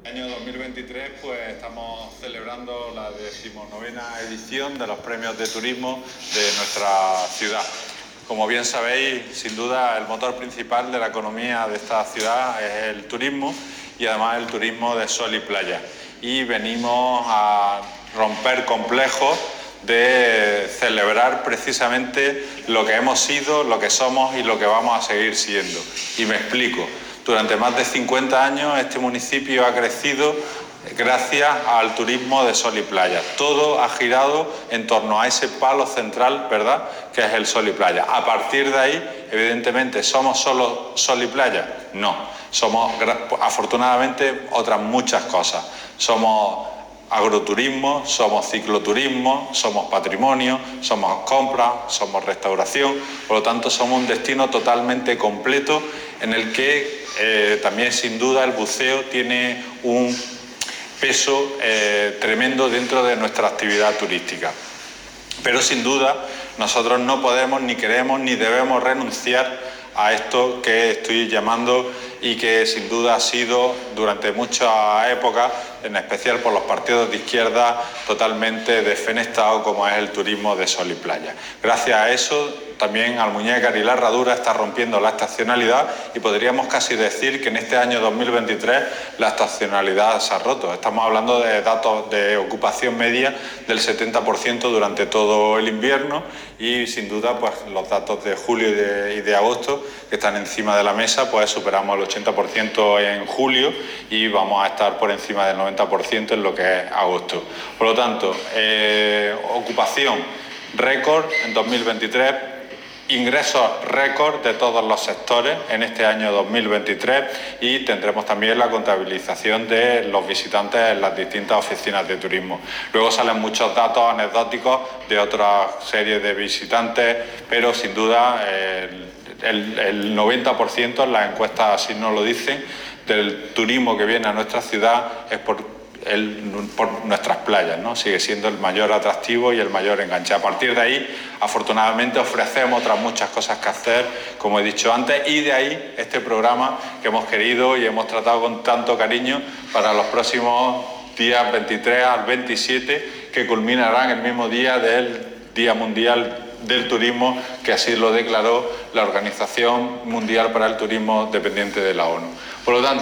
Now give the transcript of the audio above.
Año 2023 pues estamos celebrando la 19ª edición de los premios de turismo de nuestra ciudad. Como bien sabéis, sin duda el motor principal de la economía de esta ciudad es el turismo y además el turismo de sol y playa. Y venimos a romper complejos de celebrar precisamente lo que hemos sido, lo que somos y lo que vamos a seguir siendo. Y me explico. Durante más de 50 años este municipio ha crecido gracias al turismo de sol y playa. Todo ha girado en torno a ese palo central, ¿verdad?, que es el sol y playa. A partir de ahí, evidentemente, ¿somos solo sol y playa? No. Somos, afortunadamente, otras muchas cosas. Somos agroturismo, somos cicloturismo, somos patrimonio, somos compra, somos restauración. Por lo tanto, somos un destino totalmente completo en el que también, sin duda, el buceo tiene un peso tremendo dentro de nuestra actividad turística. Pero, sin duda, nosotros no podemos, ni queremos, ni debemos renunciar a esto que estoy llamando y que sin duda ha sido durante muchas épocas, en especial por los partidos de izquierda, totalmente defenestrado, como es el turismo de sol y playa. Gracias a eso, también Almuñécar y La Herradura está rompiendo la estacionalidad y podríamos casi decir que en este año 2023 la estacionalidad se ha roto. Estamos hablando de datos de ocupación media del 70% durante todo el invierno y sin duda pues los datos de julio y de agosto que están encima de la mesa, pues superamos el 80% en julio y vamos a estar por encima del 90% en lo que es agosto. Por lo tanto, ocupación récord en 2023, ingresos récord de todos los sectores en este año 2023 y tendremos también la contabilización de los visitantes en las distintas oficinas de turismo. Luego salen muchos datos anecdóticos de otra serie de visitantes, pero sin duda el 90%, las encuestas así nos lo dicen, del turismo que viene a nuestra ciudad es por nuestras playas, ¿no? Sigue siendo el mayor atractivo y el mayor enganche. A partir de ahí, afortunadamente, ofrecemos otras muchas cosas que hacer, como he dicho antes, y de ahí este programa que hemos querido y hemos tratado con tanto cariño para los próximos días 23 al 27, que culminarán el mismo día del Día Mundial del Turismo, que así lo declaró la Organización Mundial para el Turismo dependiente de la ONU. Por lo tanto,